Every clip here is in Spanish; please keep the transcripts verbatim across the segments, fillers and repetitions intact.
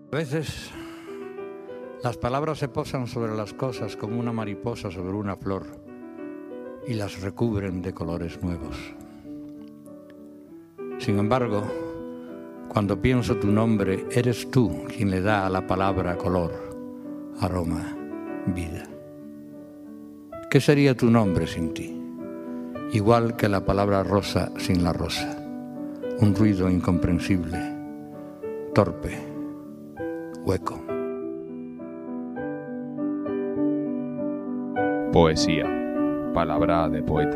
A veces las palabras se posan sobre las cosas como una mariposa sobre una flor y las recubren de colores nuevos. Sin embargo, cuando pienso tu nombre, eres tú quien le da a la palabra color, aroma, vida. ¿Qué sería tu nombre sin ti? Igual que la palabra rosa sin la rosa, un ruido incomprensible, torpe, hueco. Poesía, palabra de poeta.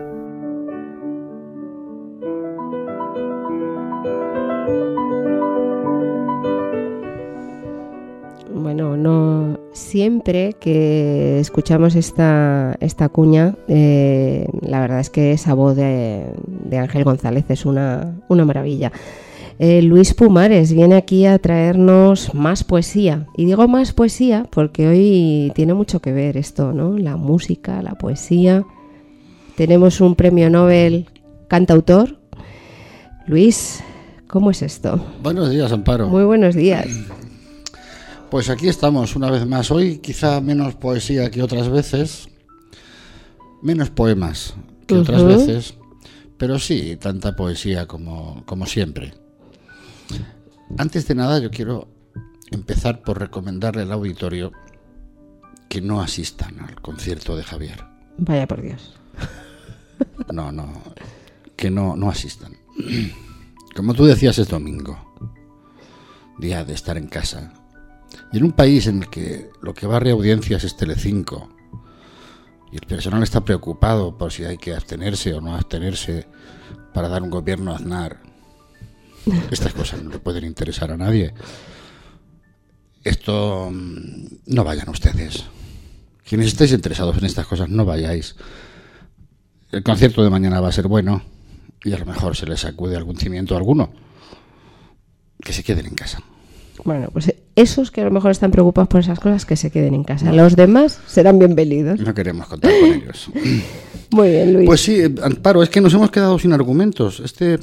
Bueno, no siempre que escuchamos esta, esta cuña, eh, la verdad es que esa voz de, de Ángel González es una, una maravilla. Eh, Luis Pumares viene aquí a traernos más poesía. Y digo más poesía porque hoy tiene mucho que ver esto, ¿no? La música, la poesía. Tenemos un premio Nobel cantautor. Luis, ¿cómo es esto? Buenos días, Amparo. Muy buenos días. Pues aquí estamos una vez más. Hoy quizá menos poesía que otras veces, menos poemas que uh-huh. otras veces, pero sí tanta poesía como, como siempre. Antes de nada, yo quiero empezar por recomendarle al auditorio que no asistan al concierto de Javier. Vaya por Dios. No, no, que no, no asistan. Como tú decías, es domingo, día de estar en casa. Y en un país en el que lo que barre audiencias es Telecinco y el personal está preocupado por si hay que abstenerse o no abstenerse para dar un gobierno a Aznar, estas cosas no le pueden interesar a nadie. Esto, no vayan ustedes. Quienes estéis interesados en estas cosas, no vayáis. El concierto de mañana va a ser bueno y a lo mejor se les sacude algún cimiento a alguno. Que se queden en casa. Bueno, pues esos que a lo mejor están preocupados por esas cosas, que se queden en casa. Los demás serán bienvenidos. No queremos contar con ellos. Muy bien, Luis. Pues sí, Amparo, es que nos hemos quedado sin argumentos. Este,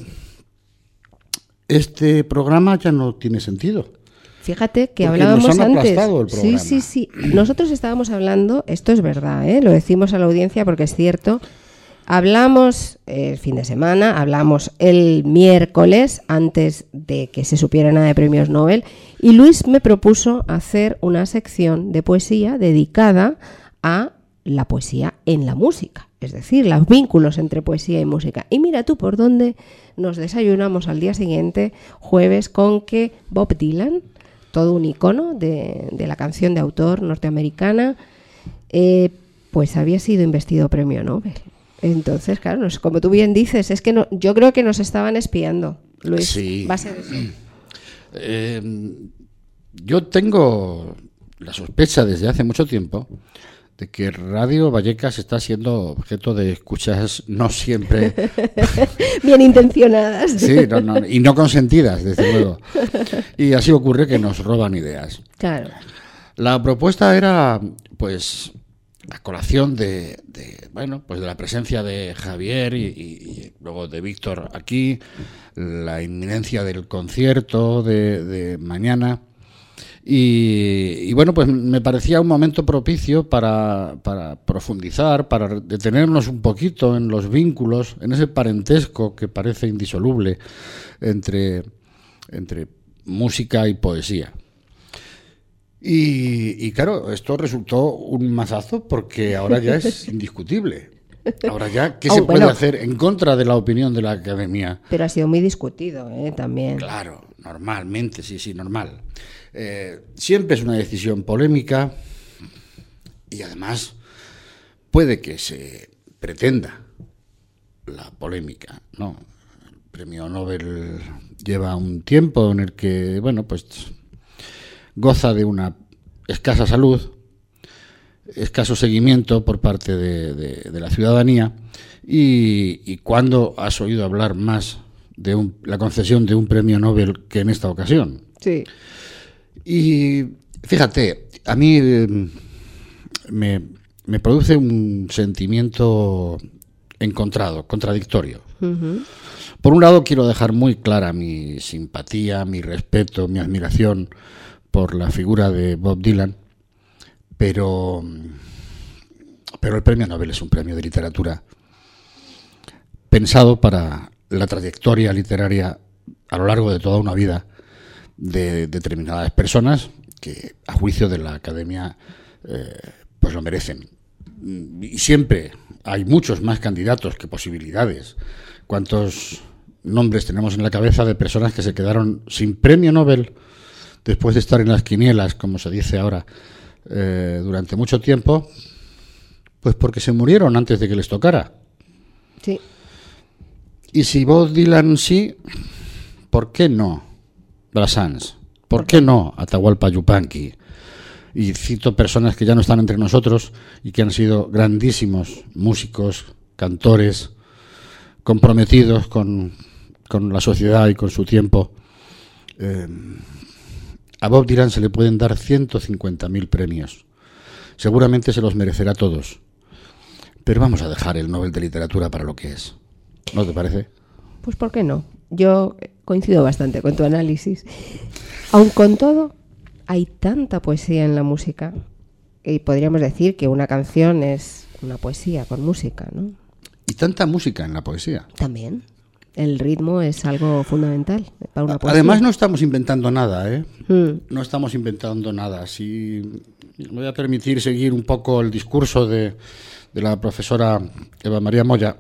este programa ya no tiene sentido. Fíjate que Porque hablábamos nos han antes. aplastado el programa. Sí, sí, sí. Nosotros estábamos hablando, esto es verdad, ¿eh? Lo decimos a la audiencia porque es cierto. Hablamos el fin de semana, hablamos el miércoles antes de que se supiera nada de premios Nobel y Luis me propuso hacer una sección de poesía dedicada a la poesía en la música, es decir, los vínculos entre poesía y música. Y mira tú por dónde nos desayunamos al día siguiente, jueves, con que Bob Dylan, todo un icono de, de la canción de autor norteamericana, eh, pues había sido investido premio Nobel. Entonces, claro, como tú bien dices, es que no, yo creo que nos estaban espiando, Luis. Sí. Va a ser eso. Eh, yo tengo la sospecha desde hace mucho tiempo de que Radio Vallecas está siendo objeto de escuchas no siempre bien intencionadas. Sí, no, no, y no consentidas, desde luego. Y así ocurre que nos roban ideas. Claro. La propuesta era, pues, a colación de, de bueno, pues de la presencia de Javier y, y, y luego de Víctor aquí, la inminencia del concierto de, de mañana. Y, y bueno, pues me parecía un momento propicio para, para profundizar, para detenernos un poquito en los vínculos, en ese parentesco que parece indisoluble entre, entre música y poesía. Y, y claro, esto resultó un mazazo porque ahora ya es indiscutible. Ahora ya, ¿qué oh, se puede bueno. hacer en contra de la opinión de la Academia? Pero ha sido muy discutido, ¿eh? También. Claro, normalmente, sí, sí, normal. Eh, siempre es una decisión polémica y además puede que se pretenda la polémica, ¿no? El premio Nobel lleva un tiempo en el que, bueno, pues goza de una escasa salud, escaso seguimiento por parte de, de, de la ciudadanía y, y ¿cuándo has oído hablar más de un, la concesión de un premio Nobel que en esta ocasión? Sí. Y fíjate, a mí eh, me, me produce un sentimiento encontrado, contradictorio. Uh-huh. Por un lado, quiero dejar muy clara mi simpatía, mi respeto, mi admiración por la figura de Bob Dylan, pero, pero el premio Nobel es un premio de literatura pensado para la trayectoria literaria a lo largo de toda una vida de determinadas personas que, a juicio de la Academia, eh, pues lo merecen. Y siempre hay muchos más candidatos que posibilidades. ¿Cuántos nombres tenemos en la cabeza de personas que se quedaron sin premio Nobel después de estar en las quinielas, como se dice ahora, eh, durante mucho tiempo? Pues porque se murieron antes de que les tocara. Sí. Y si Bob Dylan sí, ¿por qué no Brassens? ¿Por qué no Atahualpa Yupanqui? Y cito personas que ya no están entre nosotros y que han sido grandísimos músicos, cantores, comprometidos con, con la sociedad y con su tiempo. Eh, a Bob Dylan se le pueden dar ciento cincuenta mil premios. Seguramente se los merecerá todos. Pero vamos a dejar el Nobel de Literatura para lo que es. ¿No te parece? Pues ¿por qué no? Yo coincido bastante con tu análisis. Aun con todo, hay tanta poesía en la música y podríamos decir que una canción es una poesía con música, ¿no? Y tanta música en la poesía. También. El ritmo es algo fundamental para una poesía. Además, no estamos inventando nada, ¿eh? Mm. No estamos inventando nada. Si me voy a permitir seguir un poco el discurso de, de la profesora Eva María Moya.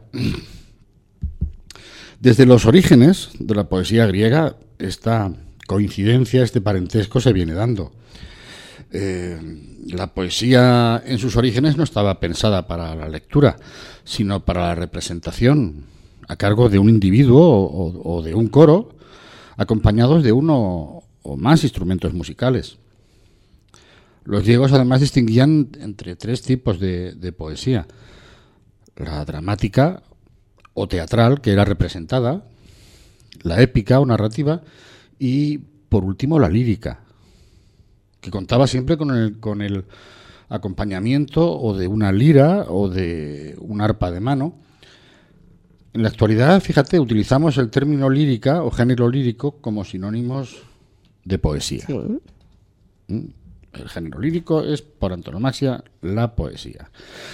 Desde los orígenes de la poesía griega, esta coincidencia, este parentesco se viene dando. Eh, la poesía en sus orígenes no estaba pensada para la lectura, sino para la representación a cargo de un individuo o, o, o de un coro, acompañados de uno o más instrumentos musicales. Los griegos además distinguían entre tres tipos de, de poesía: la dramática o teatral, que era representada, la épica o narrativa, y por último la lírica, que contaba siempre con el, con el acompañamiento o de una lira o de un arpa de mano. En la actualidad, fíjate, utilizamos el término lírica o género lírico como sinónimos de poesía. Sí. El género lírico es, por antonomasia, la poesía.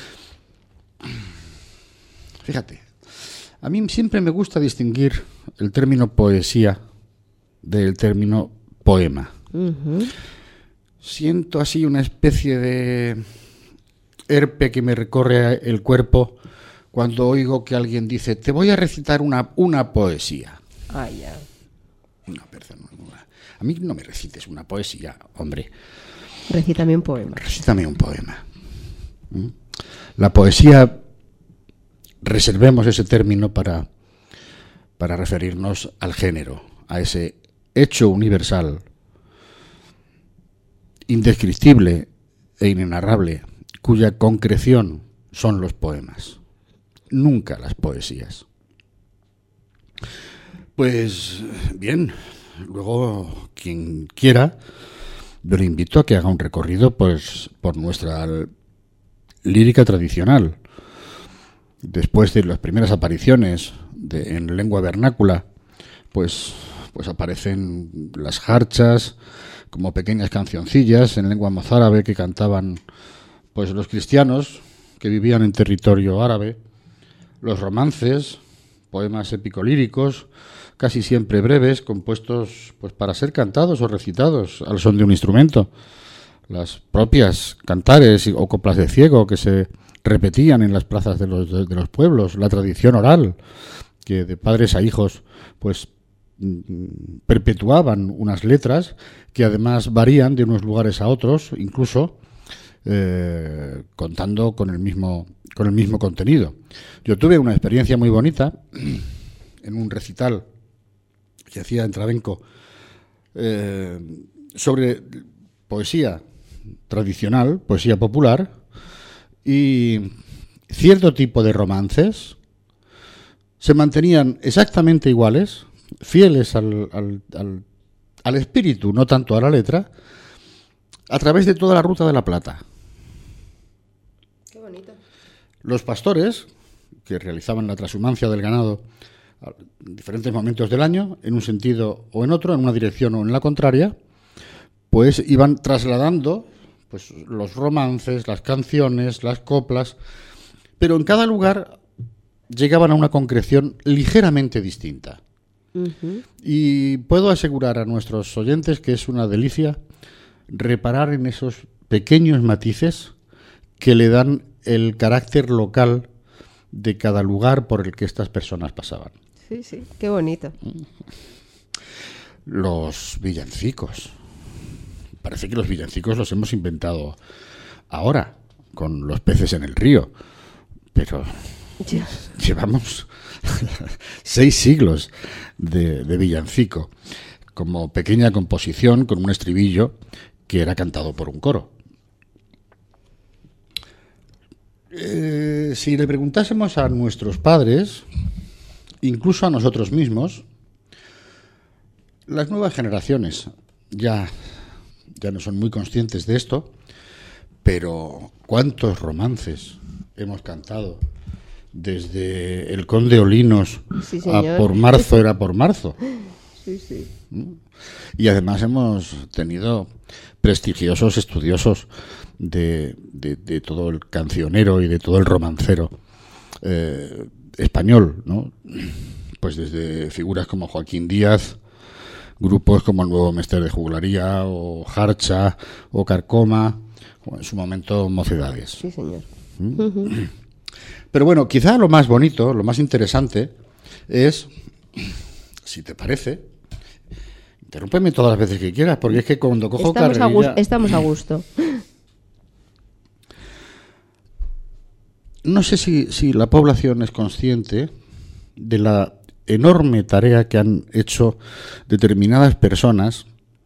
Fíjate, a mí siempre me gusta distinguir el término poesía del término poema. Uh-huh. Siento así una especie de herpe que me recorre el cuerpo cuando oigo que alguien dice: te voy a recitar una, una poesía. Ah, ya. No, perdón. A mí no me recites una poesía, hombre. Recítame un poema. Recítame un poema. ¿Mm? La poesía, reservemos ese término para, para referirnos al género, a ese hecho universal, indescriptible e inenarrable, cuya concreción son los poemas, nunca las poesías. Pues bien, luego quien quiera, yo le invito a que haga un recorrido pues por nuestra lírica tradicional. Después de las primeras apariciones de, en lengua vernácula, pues, pues aparecen las jarchas como pequeñas cancioncillas en lengua mozárabe que cantaban pues los cristianos que vivían en territorio árabe, los romances, poemas épico-líricos, casi siempre breves, compuestos pues para ser cantados o recitados al son de un instrumento, las propias cantares o coplas de ciego que se repetían en las plazas de los, de, de los pueblos, la tradición oral, que de padres a hijos pues perpetuaban unas letras que además varían de unos lugares a otros, incluso eh, contando con el mismo con el mismo contenido. Yo tuve una experiencia muy bonita en un recital que hacía en Trabenco eh, sobre poesía tradicional, poesía popular, y cierto tipo de romances se mantenían exactamente iguales, fieles al, al, al, al espíritu, no tanto a la letra, a través de toda la Ruta de la Plata. Qué bonito. Los pastores, que realizaban la trashumancia del ganado en diferentes momentos del año, en un sentido o en otro, en una dirección o en la contraria, pues iban trasladando pues los romances, las canciones, las coplas, pero en cada lugar llegaban a una concreción ligeramente distinta. Uh-huh. Y puedo asegurar a nuestros oyentes que es una delicia reparar en esos pequeños matices que le dan el carácter local de cada lugar por el que estas personas pasaban. Sí, sí, qué bonito. Los villancicos. Parece que los villancicos los hemos inventado ahora, con los peces en el río. Pero ya llevamos seis siglos de, de villancico, como pequeña composición con un estribillo que era cantado por un coro. Eh, si le preguntásemos a nuestros padres, incluso a nosotros mismos, las nuevas generaciones ya, ya no son muy conscientes de esto, pero ¿cuántos romances hemos cantado? Desde el Conde Olinos sí, a Por Marzo era por marzo. Sí, sí. Y además hemos tenido prestigiosos estudiosos de, de, de todo el cancionero y de todo el romancero eh, español, ¿no? Pues desde figuras como Joaquín Díaz, grupos como el Nuevo Mester de Juglaría, o Jarcha, o Carcoma, o en su momento Mocedades. Sí, señor. ¿Mm? Uh-huh. Pero bueno, quizá lo más bonito, lo más interesante es, si te parece, interrúmpeme todas las veces que quieras, porque es que cuando cojo estamos carrerilla... A gusto, estamos a gusto. No sé si, si la población es consciente de la enorme tarea que han hecho determinadas personas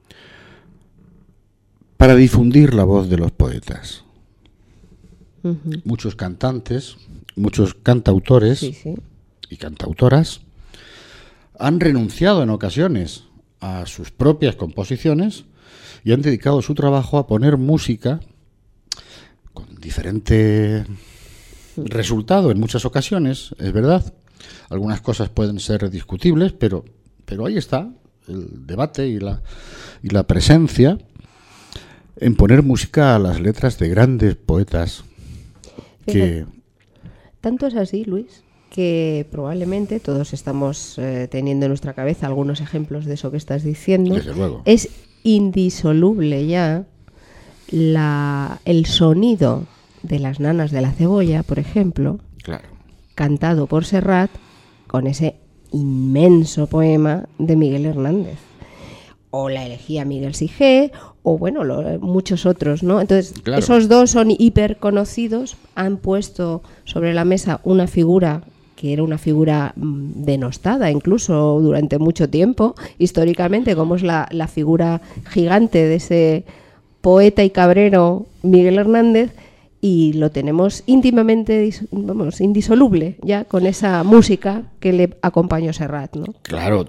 para difundir la voz de los poetas. Uh-huh. Muchos cantantes, muchos cantautores sí, sí. y cantautoras han renunciado en ocasiones a sus propias composiciones y han dedicado su trabajo a poner música con diferente resultado en muchas ocasiones, es verdad. Algunas cosas pueden ser discutibles, pero, pero ahí está el debate y la, y la presencia en poner música a las letras de grandes poetas. Que... Tanto es así, Luis, que probablemente todos estamos eh, teniendo en nuestra cabeza algunos ejemplos de eso que estás diciendo. Desde luego. Es indisoluble ya la, el sonido de las nanas de la cebolla, por ejemplo, claro, cantado por Serrat con ese inmenso poema de Miguel Hernández. O la elegía Miguel Sigé, o bueno, lo, muchos otros, ¿no? Entonces, claro, esos dos son hiper conocidos, han puesto sobre la mesa una figura que era una figura mmm, denostada incluso durante mucho tiempo, históricamente, como es la, la figura gigante de ese poeta y cabrero Miguel Hernández, y lo tenemos íntimamente, vamos, indisoluble ya con esa música que le acompañó Serrat, ¿no? Claro.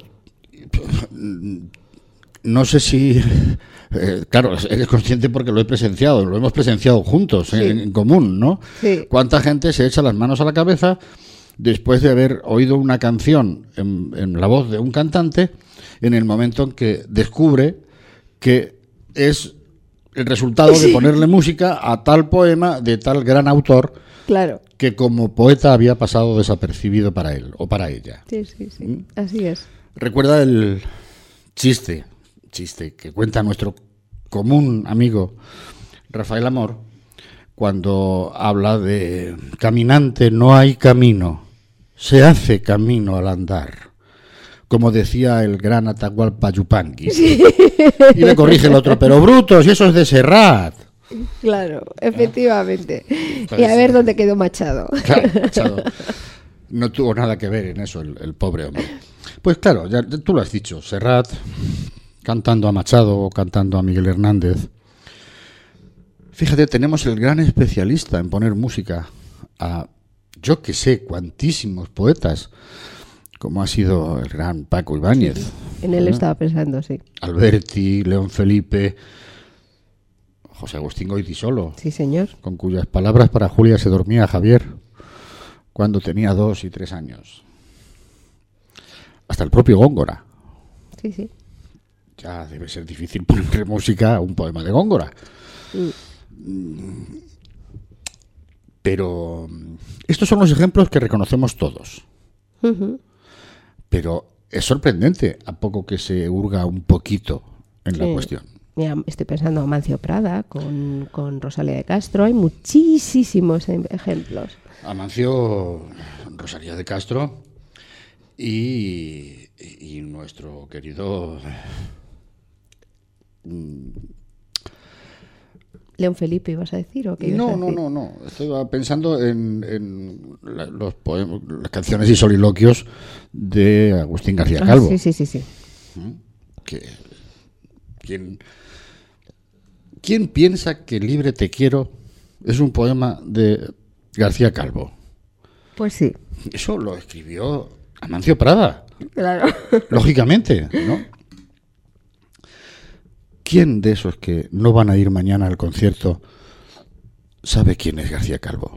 No sé si... Eh, claro, eres consciente porque lo he presenciado, lo hemos presenciado juntos, sí, en, en común, ¿no? Sí. ¿Cuánta gente se echa las manos a la cabeza después de haber oído una canción en, en la voz de un cantante en el momento en que descubre que es el resultado sí. de ponerle música a tal poema de tal gran autor, claro, que como poeta había pasado desapercibido para él o para ella? Sí, sí, sí, ¿Mm? Así es. Recuerda el chiste... chiste que cuenta nuestro común amigo Rafael Amor cuando habla de caminante no hay camino, se hace camino al andar, como decía el gran Atahualpa Yupanqui. Sí. Y le corrige el otro, pero brutos, y eso es de Serrat. Claro, efectivamente. ¿Eh? Y a ver dónde quedó Machado. Claro, Machado no tuvo nada que ver en eso el, el pobre hombre. Pues claro, ya tú lo has dicho, Serrat cantando a Machado o cantando a Miguel Hernández. Fíjate, tenemos el gran especialista en poner música a, yo que sé, cuantísimos poetas, como ha sido el gran Paco Ibáñez. Sí, en él ¿eh? Estaba pensando, sí. Alberti, León Felipe, José Agustín Goytisolo. Sí, señor. Con cuyas palabras para Julia se dormía Javier cuando tenía dos y tres años. Hasta el propio Góngora. Sí, sí. ya debe ser difícil poner música a un poema de Góngora. Mm. Pero estos son los ejemplos que reconocemos todos. Uh-huh. Pero es sorprendente a poco que se hurga un poquito en sí. la cuestión. Mira, estoy pensando en Amancio Prada con, con Rosalía de Castro. Hay muchísimos ejemplos. Amancio, Rosalía de Castro y, y nuestro querido León Felipe, ¿ibas a decir? ¿O qué ibas no, a decir? no, no, no. Estoy pensando en, en la, los poemas, las canciones y soliloquios de Agustín García Calvo. Ah, sí, sí, sí, sí. Que, ¿quién, ¿Quién piensa que Libre te quiero es un poema de García Calvo? Pues sí. Eso lo escribió Amancio Prada. Claro. Lógicamente, ¿no? ¿Quién de esos que no van a ir mañana al concierto sabe quién es García Calvo?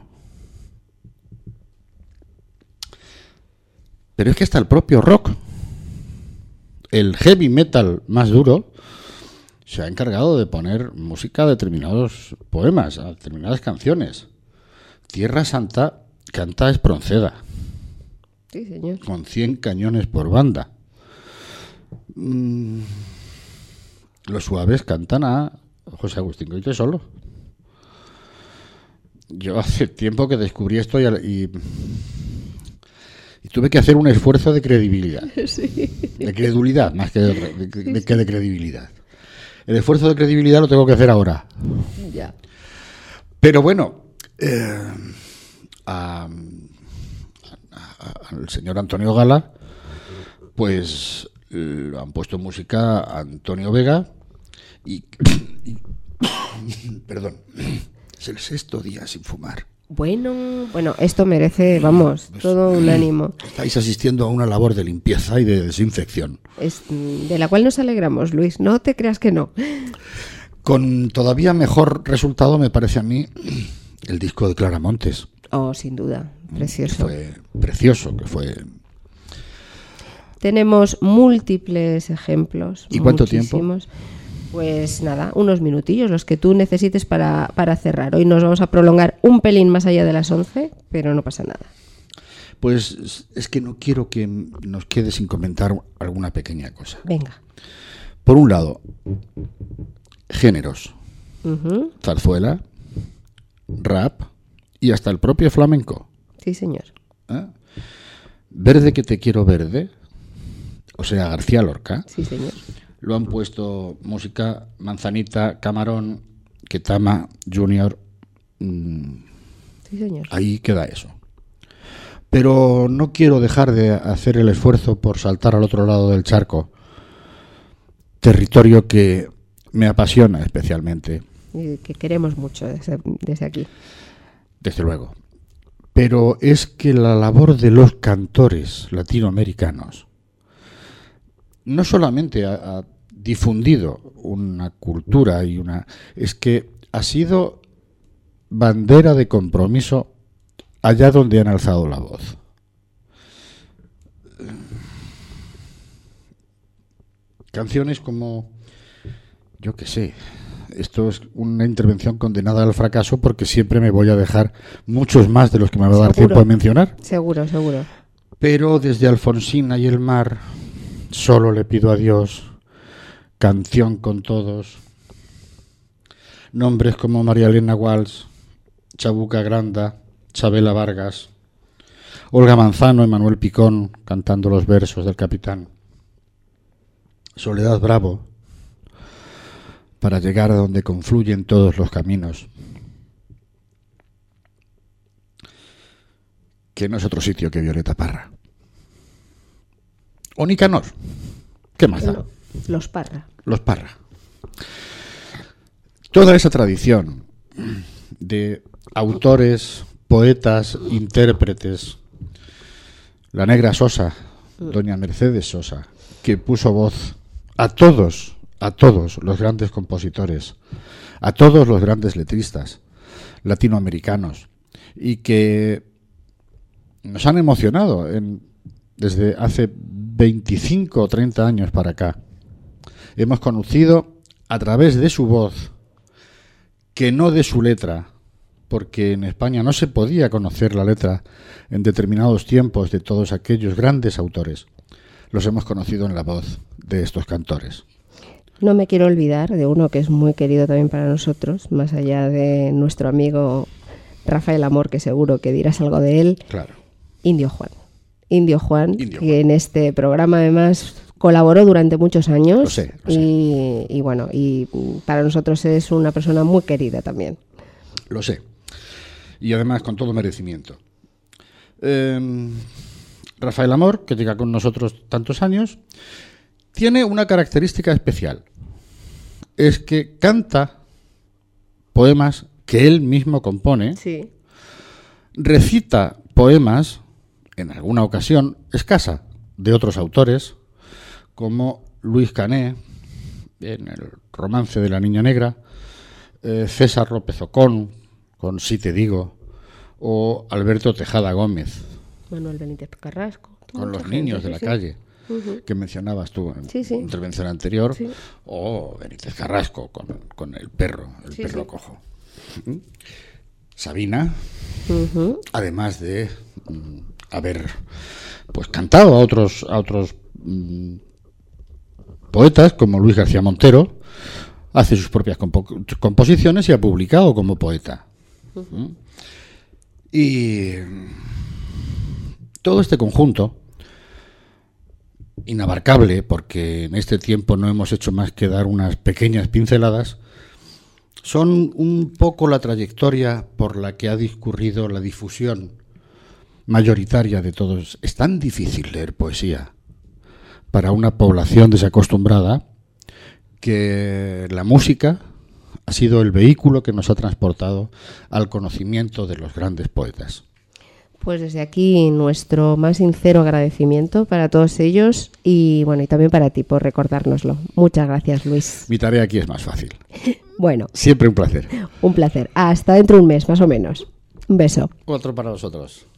Pero es que hasta el propio rock, el heavy metal más duro, se ha encargado de poner música a determinados poemas, a determinadas canciones. Tierra Santa canta Espronceda. Sí, señor. Con cien cañones por banda. Mm, los Suaves cantan a José Agustín Coite solo. Yo hace tiempo que descubrí esto y, y, y tuve que hacer un esfuerzo de credibilidad. Sí. De credulidad, más que de, de, de, de, que de credibilidad. El esfuerzo de credibilidad lo tengo que hacer ahora. Ya. Pero bueno, eh, a, al señor Antonio Gala, pues le han puesto música a Antonio Vega y, y perdón, es el sexto día sin fumar. Bueno, bueno, esto merece, vamos, pues, todo un ánimo. Estáis asistiendo a una labor de limpieza y de desinfección. Es, de la cual nos alegramos, Luis, no te creas que no. Con todavía mejor resultado me parece a mí el disco de Clara Montes. Oh, sin duda, precioso. Que fue precioso, que fue... Tenemos múltiples ejemplos. ¿Y cuánto tiempo? Pues nada, unos minutillos, los que tú necesites para, para cerrar. Hoy nos vamos a prolongar un pelín más allá de las once, pero no pasa nada. Pues es que no quiero que nos quede sin comentar alguna pequeña cosa. Venga. Por un lado, géneros. Uh-huh. Zarzuela, rap y hasta el propio flamenco. Sí, señor. ¿Eh? Verde que te quiero verde, o sea, García Lorca. Sí, señor. Lo han puesto música Manzanita, Camarón, Ketama, Junior. Mmm, sí, señor. Ahí queda eso. Pero no quiero dejar de hacer el esfuerzo por saltar al otro lado del charco. Territorio que me apasiona especialmente. Y que queremos mucho desde, desde aquí. Desde luego. Pero es que la labor de los cantores latinoamericanos no solamente ha, ha difundido una cultura y una... es que ha sido bandera de compromiso allá donde han alzado la voz. Canciones como... yo qué sé... Esto es una intervención condenada al fracaso porque siempre me voy a dejar muchos más de los que me va a dar tiempo a mencionar. Seguro, seguro. Pero desde Alfonsina y el mar, Solo le pido a Dios, Canción con todos, nombres como María Elena Walsh, Chabuca Granda, Chabela Vargas, Olga Manzano y Manuel Picón cantando los versos del Capitán, Soledad Bravo, para llegar a donde confluyen todos los caminos, que no es otro sitio que Violeta Parra. O Nicanor. ¿Qué más da? No, los Parra. Los Parra. Toda esa tradición de autores, poetas, intérpretes, la Negra Sosa, doña Mercedes Sosa, que puso voz a todos a todos los grandes compositores, a todos los grandes letristas latinoamericanos y que nos han emocionado en, desde hace veinticinco o treinta años para acá hemos conocido a través de su voz, que no de su letra, porque en España no se podía conocer la letra en determinados tiempos de todos aquellos grandes autores. Los hemos conocido en la voz de estos cantores. No me quiero olvidar de uno que es muy querido también para nosotros, más allá de nuestro amigo Rafael Amor, que seguro que dirás algo de él. Claro. Indio Juan. Indio Juan, Indio que Juan. en este programa además colaboró durante muchos años. Lo sé, lo sé. Y, y bueno, y para nosotros es una persona muy querida también. Lo sé. Y además con todo merecimiento. Eh, Rafael Amor, que llega con nosotros tantos años, tiene una característica especial. Es que canta poemas que él mismo compone, Sí. recita poemas, en alguna ocasión escasa, de otros autores, como Luis Cané, en el romance de la Niña Negra, eh, César López Ocón, con Si te digo, o Alberto Tejada Gómez, Manuel Benítez Carrasco. con mucha Los gente, niños de sí, la sí. calle, Ujú. que mencionabas tú en Sí, sí. la intervención anterior, Sí. o Benítez Carrasco, con, con el perro, el Sí, perro sí. cojo. ¿Mm? Sabina, Ujú. además de mm, haber pues cantado a otros a otros mm, poetas como Luis García Montero, hace sus propias compo- composiciones y ha publicado como poeta. ¿Mm? Y todo este conjunto, inabarcable, porque en este tiempo no hemos hecho más que dar unas pequeñas pinceladas, son un poco la trayectoria por la que ha discurrido la difusión mayoritaria de todos. Es tan difícil leer poesía para una población desacostumbrada que la música ha sido el vehículo que nos ha transportado al conocimiento de los grandes poetas. Pues desde aquí nuestro más sincero agradecimiento para todos ellos y bueno, y también para ti por recordárnoslo. Muchas gracias, Luis. Mi tarea aquí es más fácil. Bueno, Siempre un placer. un placer. Hasta dentro de un mes, más o menos. Un beso. Otro para vosotros.